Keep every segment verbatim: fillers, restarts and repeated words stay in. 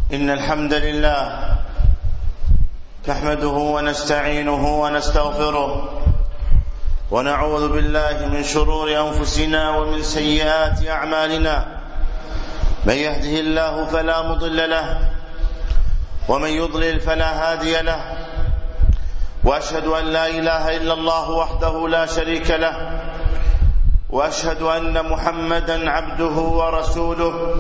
إن الحمد لله نحمده ونستعينه ونستغفره ونعوذ بالله من شرور أنفسنا ومن سيئات أعمالنا. من يهده الله فلا مضل له ومن يضلل فلا هادي له، وأشهد أن لا إله إلا الله وحده لا شريك له، وأشهد أن محمدا عبده ورسوله.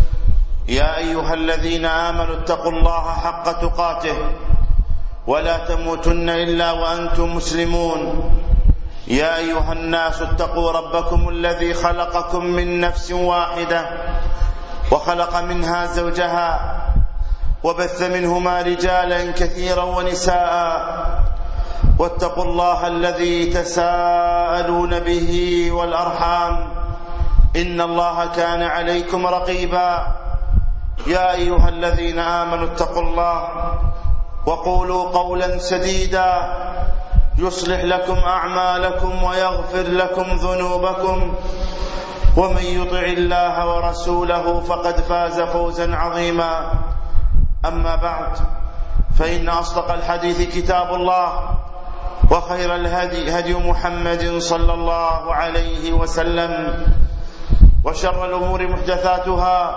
يا أيها الذين آمنوا اتقوا الله حق تقاته ولا تموتن إلا وأنتم مسلمون. يا أيها الناس اتقوا ربكم الذي خلقكم من نفس واحدة وخلق منها زوجها وبث منهما رجالا كثيرا ونساء، واتقوا الله الذي تساءلون به والأرحام إن الله كان عليكم رقيبا. يا أيها الذين آمنوا اتقوا الله وقولوا قولا سديدا يصلح لكم أعمالكم ويغفر لكم ذنوبكم، ومن يطع الله ورسوله فقد فاز فوزا عظيما. أما بعد، فإن أصدق الحديث كتاب الله، وخير الهدي هدي محمد صلى الله عليه وسلم، وشر الأمور محدثاتها،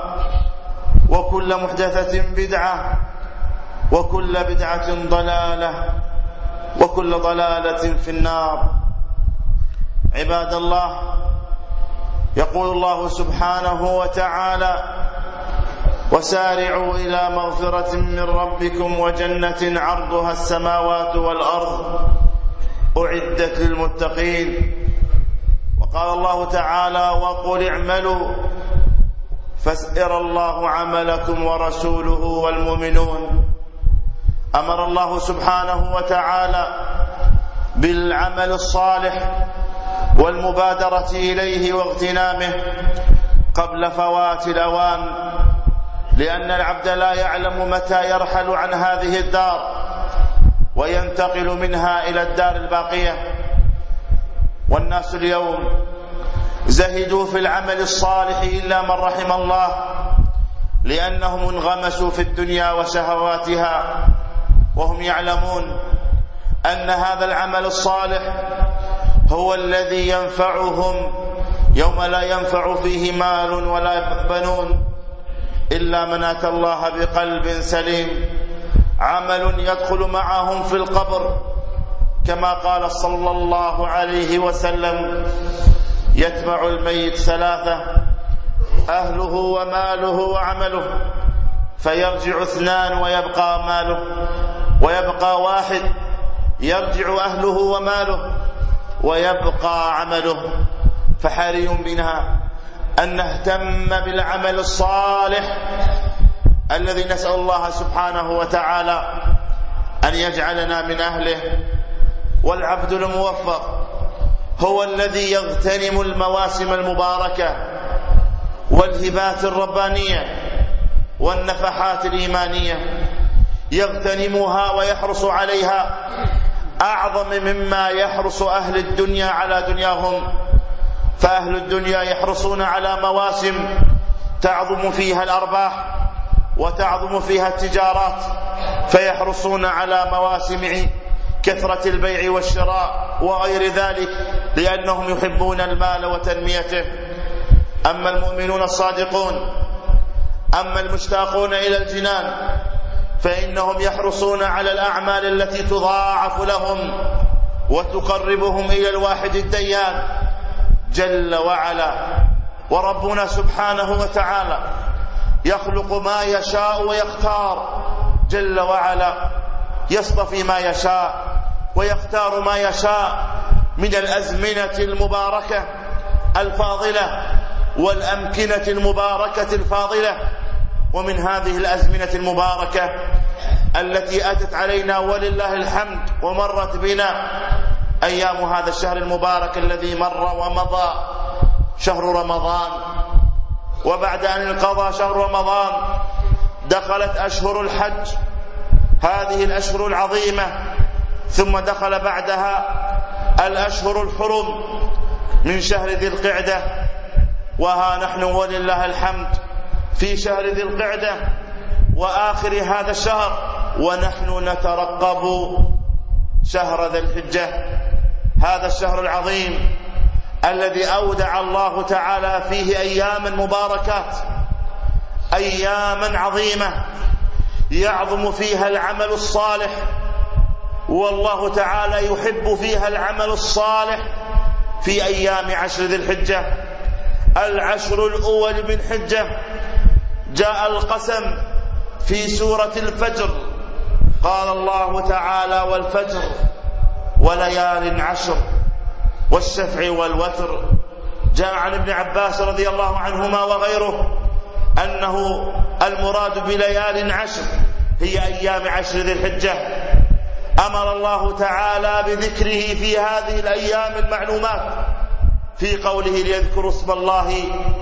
وكل محدثة بدعة، وكل بدعة ضلالة، وكل ضلالة في النار. عباد الله، يقول الله سبحانه وتعالى: وسارعوا إلى مغفرة من ربكم وجنة عرضها السماوات والأرض أعدت للمتقين. وقال الله تعالى: وقل اعملوا فسيرى الله عملكم ورسوله والمؤمنون. أمر الله سبحانه وتعالى بالعمل الصالح والمبادرة إليه واغتنامه قبل فوات الأوان، لأن العبد لا يعلم متى يرحل عن هذه الدار وينتقل منها إلى الدار الباقية. والناس اليوم زهدوا في العمل الصالح إلا من رحم الله، لأنهم انغمسوا في الدنيا وشهواتها، وهم يعلمون أن هذا العمل الصالح هو الذي ينفعهم يوم لا ينفع فيه مال ولا بنون إلا من أتى الله بقلب سليم. عمل يدخل معهم في القبر، كما قال صلى الله عليه وسلم: يتبع الميت ثلاثة: أهله وماله وعمله، فيرجع اثنان ويبقى ماله، ويبقى واحد يرجع أهله وماله ويبقى عمله. فحري بنا أن نهتم بالعمل الصالح الذي نسأل الله سبحانه وتعالى أن يجعلنا من أهله. والعبد الموفق هو الذي يغتنم المواسم المباركة والهبات الربانية والنفحات الإيمانية، يغتنمها ويحرص عليها أعظم مما يحرص أهل الدنيا على دنياهم. فأهل الدنيا يحرصون على مواسم تعظم فيها الأرباح وتعظم فيها التجارات، فيحرصون على مواسم كثرة البيع والشراء وغير ذلك، لأنهم يحبون المال وتنميته. أما المؤمنون الصادقون، أما المشتاقون إلى الجنان، فإنهم يحرصون على الأعمال التي تضاعف لهم وتقربهم إلى الواحد الديان جل وعلا. وربنا سبحانه وتعالى يخلق ما يشاء ويختار جل وعلا، يصطفي ما يشاء ويختار ما يشاء من الأزمنة المباركة الفاضلة والأمكنة المباركة الفاضلة. ومن هذه الأزمنة المباركة التي أتت علينا ولله الحمد ومرت بنا أيام هذا الشهر المبارك الذي مر ومضى، شهر رمضان. وبعد أن انقضى شهر رمضان دخلت أشهر الحج، هذه الأشهر العظيمة، ثم دخل بعدها الأشهر الحرم من شهر ذي القعدة. وها نحن ولله الحمد في شهر ذي القعدة، وآخر هذا الشهر ونحن نترقب شهر ذي الحجة، هذا الشهر العظيم الذي أودع الله تعالى فيه أياما مباركات، أياما عظيمة يعظم فيها العمل الصالح، والله تعالى يحب فيها العمل الصالح. في أيام عشر ذي الحجة، العشر الأول من حجة، جاء القسم في سورة الفجر، قال الله تعالى: والفجر وليال عشر والشفع والوتر. جاء عن ابن عباس رضي الله عنهما وغيره أنه المراد بليال عشر هي أيام عشر ذي الحجة. أمر الله تعالى بذكره في هذه الأيام المعلومات في قوله: ليذكروا اسم الله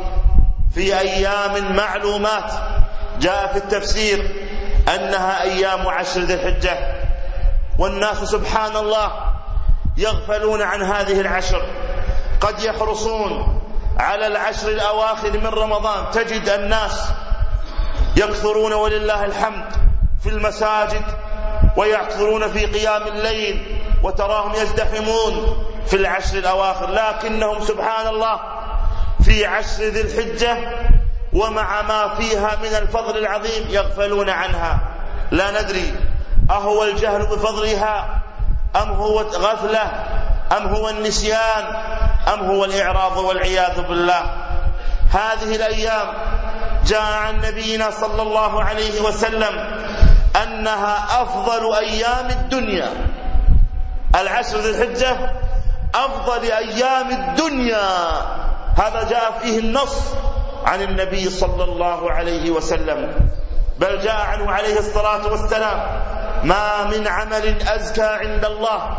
في أيام معلومات. جاء في التفسير أنها أيام عشر ذي الحجة، والناس سبحان الله يغفلون عن هذه العشر، قد يحرصون على العشر الأواخر من رمضان. تجد الناس يكثرون ولله الحمد في المساجد ويكثرون في قيام الليل، وتراهم يزدحمون في العشر الأواخر، لكنهم سبحان الله في عشر ذي الحجة ومع ما فيها من الفضل العظيم يغفلون عنها. لا ندري أهو الجهل بفضلها أم هو غفلة أم هو النسيان أم هو الإعراض والعياذ بالله. هذه الأيام جاء عن نبينا صلى الله عليه وسلم أنها أفضل أيام الدنيا. العشر ذي الحجة أفضل أيام الدنيا، هذا جاء فيه النص عن النبي صلى الله عليه وسلم. بل جاء عنه عليه الصلاة والسلام: ما من عمل أزكى عند الله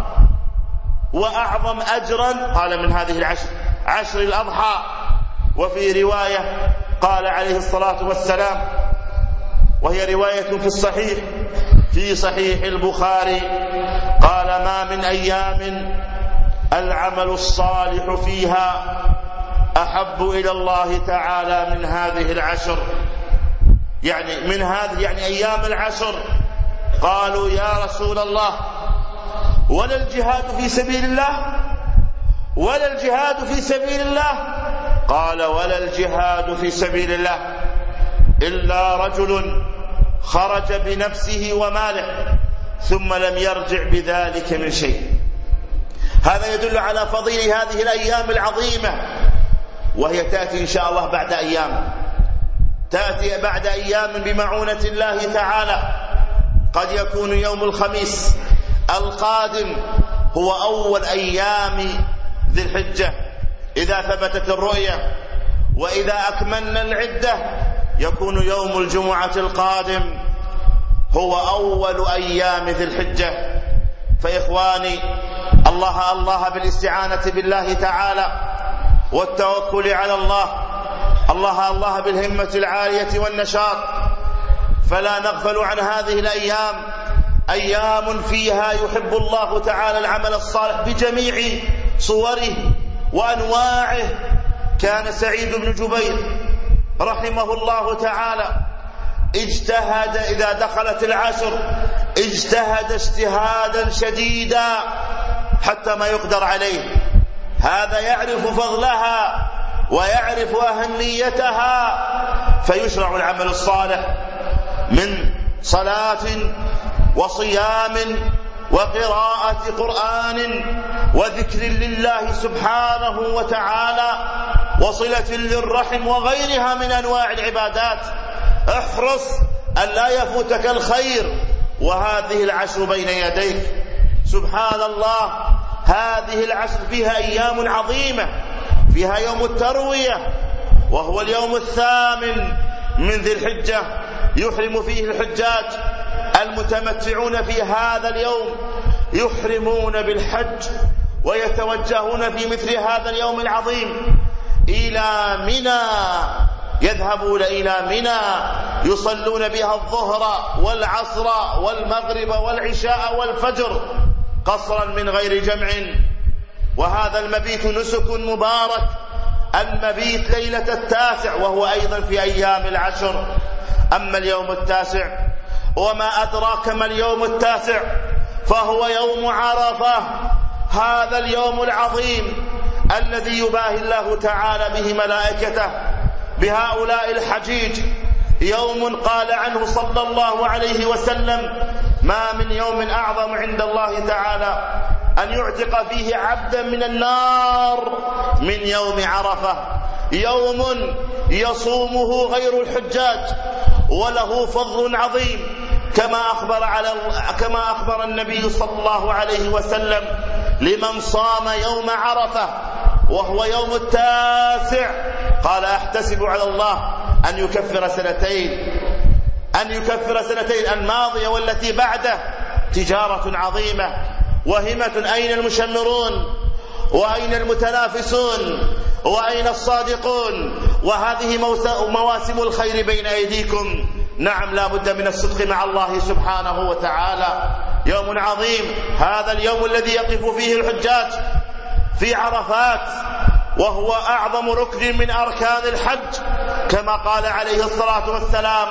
وأعظم أجرا قال من هذه العشر، عشر الأضحى. وفي رواية قال عليه الصلاة والسلام، وهي رواية في الصحيح في صحيح البخاري، قال: ما من أيام العمل الصالح فيها أحب إلى الله تعالى من هذه العشر. يعني من هذه يعني أيام العشر. قالوا: يا رسول الله، ولا الجهاد في سبيل الله؟ ولا الجهاد في سبيل الله؟ قال: ولا الجهاد في سبيل الله إلا رجل خرج بنفسه وماله ثم لم يرجع بذلك من شيء. هذا يدل على فضيل هذه الأيام العظيمة، وهي تأتي إن شاء الله بعد أيام، تأتي بعد أيام بمعونة الله تعالى. قد يكون يوم الخميس القادم هو أول أيام ذي الحجة إذا ثبتت الرؤية، وإذا أكملنا العدة يكون يوم الجمعة القادم هو أول أيام ذي الحجة. فإخواني، الله الله بالاستعانة بالله تعالى والتوكل على الله، الله الله بالهمة العالية والنشاط، فلا نغفل عن هذه الأيام. أيام فيها يحب الله تعالى العمل الصالح بجميع صوره وأنواعه. كان سعيد بن جبير رحمه الله تعالى اجتهد إذا دخلت العشر، اجتهد اجتهادا شديدا حتى ما يقدر عليه. هذا يعرف فضلها ويعرف أهميتها، فيشرع العمل الصالح من صلاة وصيام وقراءة قرآن وذكر لله سبحانه وتعالى وصلة للرحم وغيرها من أنواع العبادات. احرص أن لا يفوتك الخير وهذه العشر بين يديك. سبحان الله، هذه العشر فيها أيام عظيمة، فيها يوم التروية وهو اليوم الثامن من ذي الحجة، يحرم فيه الحجاج المتمتعون في هذا اليوم، يحرمون بالحج ويتوجهون في مثل هذا اليوم العظيم إلى منى، يذهبون إلى منى يصلون بها الظهر والعصر والمغرب والعشاء والفجر قصرا من غير جمع. وهذا المبيت نسك مبارك، المبيت ليلة التاسع وهو أيضا في أيام العشر. أما اليوم التاسع وما أدراك ما اليوم التاسع، فهو يوم عرفة، هذا اليوم العظيم الذي يباهي الله تعالى به ملائكته بهؤلاء الحجيج. يوم قال عنه صلى الله عليه وسلم: ما من يوم أعظم عند الله تعالى أن يعتق فيه عبدا من النار من يوم عرفة. يوم يصومه غير الحجاج وله فضل عظيم، كما أخبر, على كما أخبر النبي صلى الله عليه وسلم: لمن صام يوم عرفة وهو يوم التاسع قال: أحتسب على الله أن يكفر سنتين أن يكفر سنتين الماضية والتي بعده. تجارة عظيمة وهمة. أين المشمرون وأين المتنافسون وأين الصادقون؟ وهذه مواسم الخير بين أيديكم. نعم، لا بد من الصدق مع الله سبحانه وتعالى. يوم عظيم، هذا اليوم الذي يقف فيه الحجاج في عرفات، وهو أعظم ركن من أركان الحج، كما قال عليه الصلاة والسلام: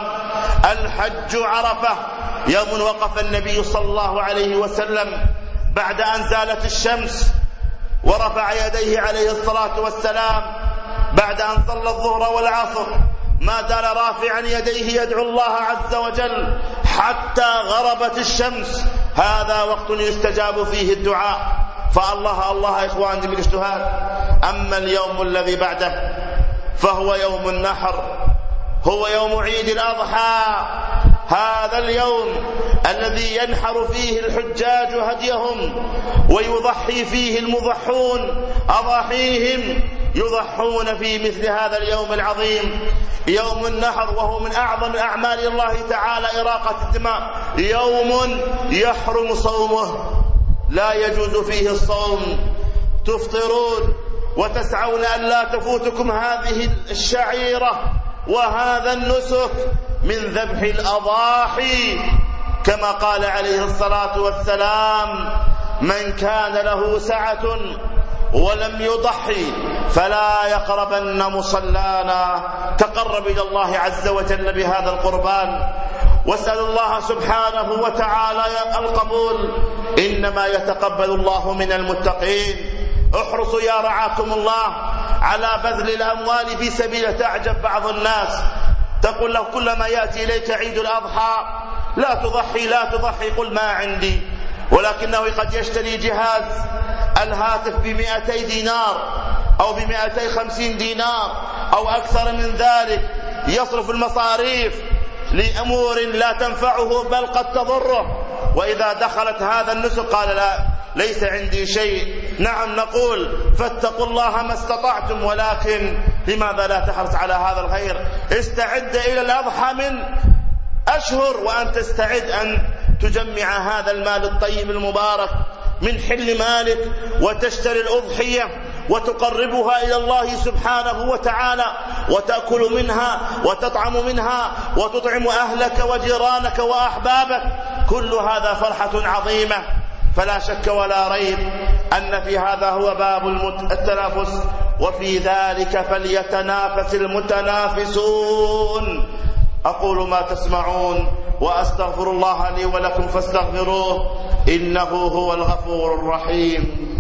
الحج عرفة. يوم وقف النبي صلى الله عليه وسلم بعد أن زالت الشمس ورفع يديه عليه الصلاة والسلام بعد أن صلى الظهر والعصر، ما زال رافعا يديه يدعو الله عز وجل حتى غربت الشمس. هذا وقت يستجاب فيه الدعاء، فالله الله يا إخواني بالاجتهاد. أما اليوم الذي بعده فهو يوم النحر، هو يوم عيد الأضحى. هذا اليوم الذي ينحر فيه الحجاج هديهم ويضحي فيه المضحون أضاحيهم، يضحون في مثل هذا اليوم العظيم يوم النحر، وهو من أعظم أعمال الله تعالى إراقة الدماء. يوم يحرم صومه، لا يجوز فيه الصوم، تفطرون وتسعون أن لا تفوتكم هذه الشعيرة وهذا النسك من ذبح الأضاحي، كما قال عليه الصلاة والسلام: من كان له سعة ولم يضحي فلا يقربن مصلانا. تقرب إلى الله عز وجل بهذا القربان، واسأل الله سبحانه وتعالى القبول، إنما يتقبل الله من المتقين. احرصوا يا رعاكم الله على بذل الأموال في سبيل. تعجب بعض الناس تقول له كلما يأتي إليك عيد الأضحى: لا تضحي لا تضحي، قل ما عندي. ولكنه قد يشتري جهاز الهاتف بمئتي دينار أو بمئتي خمسين دينار أو أكثر من ذلك، يصرف المصاريف لأمور لا تنفعه بل قد تضره، وإذا دخلت هذا النسك قال: لا ليس عندي شيء. نعم، نقول فاتقوا الله ما استطعتم، ولكن لماذا لا تحرص على هذا الخير؟ استعد إلى الأضحى من أشهر وأن تستعد أن تجمع هذا المال الطيب المبارك من حل مالك وتشتري الأضحية وتقربها إلى الله سبحانه وتعالى، وتأكل منها وتطعم منها وتطعم أهلك وجيرانك وأحبابك. كل هذا فرحة عظيمة. فلا شك ولا ريب أن في هذا هو باب التنافس، وفي ذلك فليتنافس المتنافسون. أقول ما تسمعون وأستغفر الله لي ولكم فاستغفروه إنه هو الغفور الرحيم.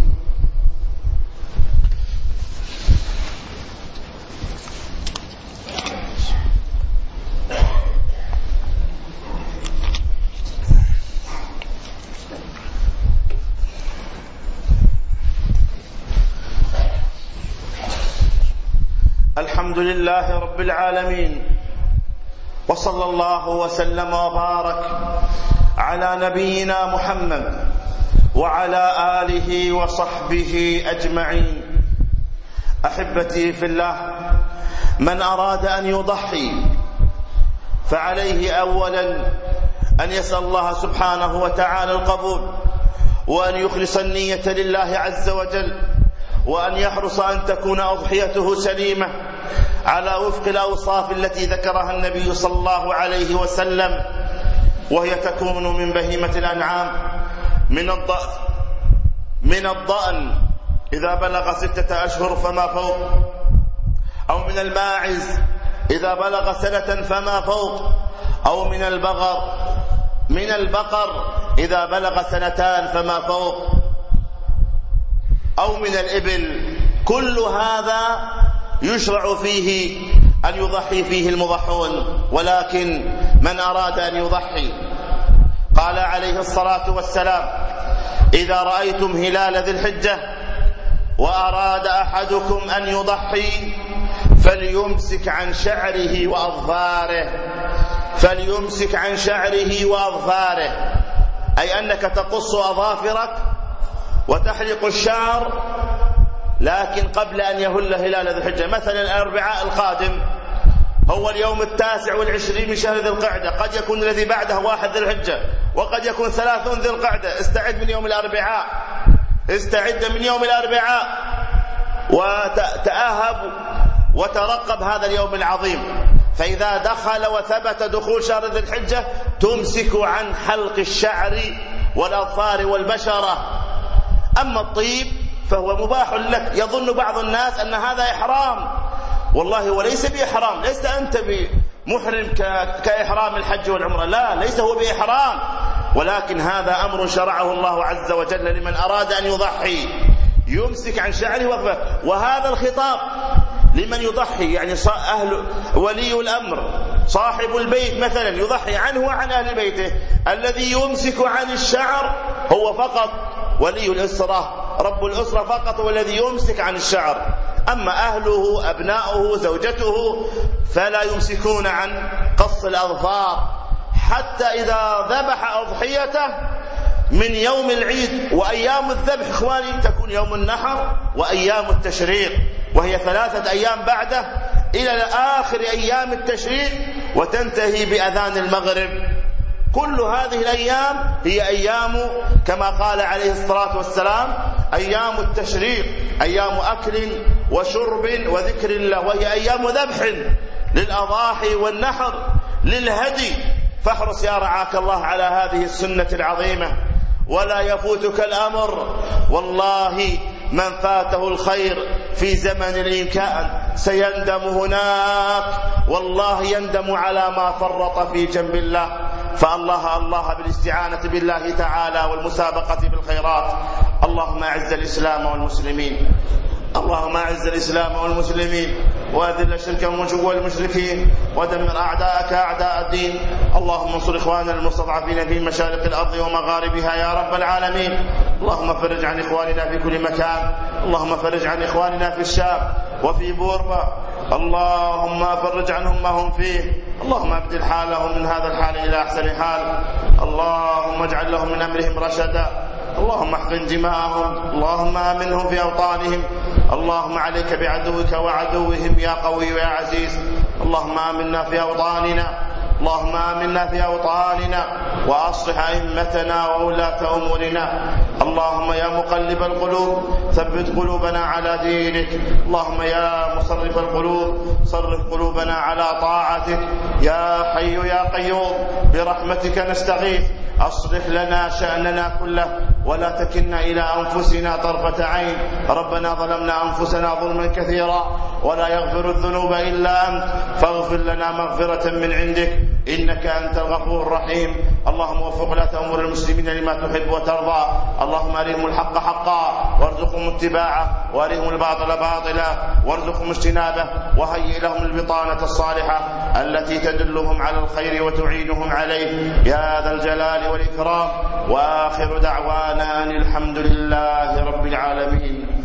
الحمد لله رب العالمين، وصلى الله وسلم وبارك على نبينا محمد وعلى آله وصحبه أجمعين. أحبتي في الله، من أراد أن يضحي فعليه أولا أن يسأل الله سبحانه وتعالى القبول، وأن يخلص النية لله عز وجل، وأن يحرص أن تكون أضحيته سليمة على وفق الأوصاف التي ذكرها النبي صلى الله عليه وسلم، وهي تكون من بهيمة الأنعام، من الضأن من الضأن إذا بلغ ستة أشهر فما فوق، أو من الماعز إذا بلغ سنة فما فوق، أو من البقر من البقر إذا بلغ سنتان فما فوق، أو من الإبل، كل هذا يشرع فيه أن يضحي فيه المضحون. ولكن من أراد أن يضحي قال عليه الصلاة والسلام: إذا رأيتم هلال ذي الحجة وأراد أحدكم أن يضحي فليمسك عن شعره وأظفاره فليمسك عن شعره وأظفاره أي أنك تقص أظافرك وتحلق الشعر، لكن قبل أن يهل هلال ذي الحجة. مثلا الأربعاء القادم هو اليوم التاسع والعشرين من شهر ذي القعدة، قد يكون الذي بعده واحد ذي الحجة، وقد يكون ثلاثون ذي القعدة. استعد من يوم الأربعاء استعد من يوم الأربعاء وتأهب وترقب هذا اليوم العظيم. فإذا دخل وثبت دخول شهر ذي الحجة تمسك عن حلق الشعر والأظفار والبشرة. أما الطيب فهو مباح لك. يظن بعض الناس أن هذا إحرام، والله هو ليس بإحرام. ليس أنت بمحرم كإحرام الحج والعمرة، لا، ليس هو بإحرام، ولكن هذا أمر شرعه الله عز وجل لمن أراد أن يضحي، يمسك عن شعره وأظفاره. وهذا الخطاب لمن يضحي، يعني أهل ولي الأمر صاحب البيت مثلا يضحي عنه وعن أهل بيته. الذي يمسك عن الشعر هو فقط ولي الأسرة، رب الأسرة فقط هو الذي يمسك عن الشعر. أما أهله أبناؤه زوجته فلا يمسكون عن قص الأظفار، حتى إذا ذبح أضحيته من يوم العيد. وأيام الذبح إخواني تكون يوم النحر وأيام التشريق، وهي ثلاثة أيام بعده إلى آخر أيام التشريق، وتنتهي بأذان المغرب. كل هذه الأيام هي أيام كما قال عليه الصلاة والسلام أيام التشريق، أيام أكل وشرب وذكر الله، وهي أيام ذبح للأضاحي والنحر للهدي. فاحرص يا رعاك الله على هذه السنة العظيمة ولا يفوتك الأمر. والله من فاته الخير في زمن الإمكان سيندم هناك، والله يندم على ما فرط في جنب الله. فالله الله بالاستعانة بالله تعالى والمسابقة بالخيرات. اللهم أعز الإسلام والمسلمين، اللهم أعز الإسلام والمسلمين، وأذل الشرك والمشركين، ودمر أعداءك أعداء الدين. اللهم انصر إخواننا المستضعفين في مشارق الأرض ومغاربها يا رب العالمين. اللهم فرج عن إخواننا في كل مكان، اللهم فرج عن إخواننا في الشام وفي بورما، اللهم فرج عنهم ما هم فيه، اللهم ابدل حالهم من هذا الحال إلى أحسن حال، اللهم اجعل لهم من أمرهم رشدا، اللهم احقن دماءهم، اللهم آمنهم في أوطانهم، اللهم عليك بعدوك وعدوهم يا قوي يا عزيز. اللهم آمنا في أوطاننا، اللهم آمنا في أوطاننا وأصلح أئمتنا وولاة أمورنا. اللهم يا مقلب القلوب ثبت قلوبنا على دينك، اللهم يا مصرف القلوب صرف قلوبنا على طاعتك. يا حي يا قيوم برحمتك نستغيث، أصلح لنا شأننا كله ولا تكلنا إلى أنفسنا طرفة عين. ربنا ظلمنا أنفسنا ظلما كثيرا ولا يغفر الذنوب إلا أنت، فاغفر لنا مغفرة من عندك إنك أنت الغفور الرحيم. اللهم وفق ولاة أمور المسلمين لما تحب وترضى، اللهم أرهم الحق حقا وارزقهم اتباعه، وأرهم الباطل باطلا وارزقهم اجتنابه، وهيئ لهم البطانة الصالحة التي تدلهم على الخير وتعينهم عليه يا ذا الجلال والإكرام. وآخر دعوانا أن الحمد لله رب العالمين.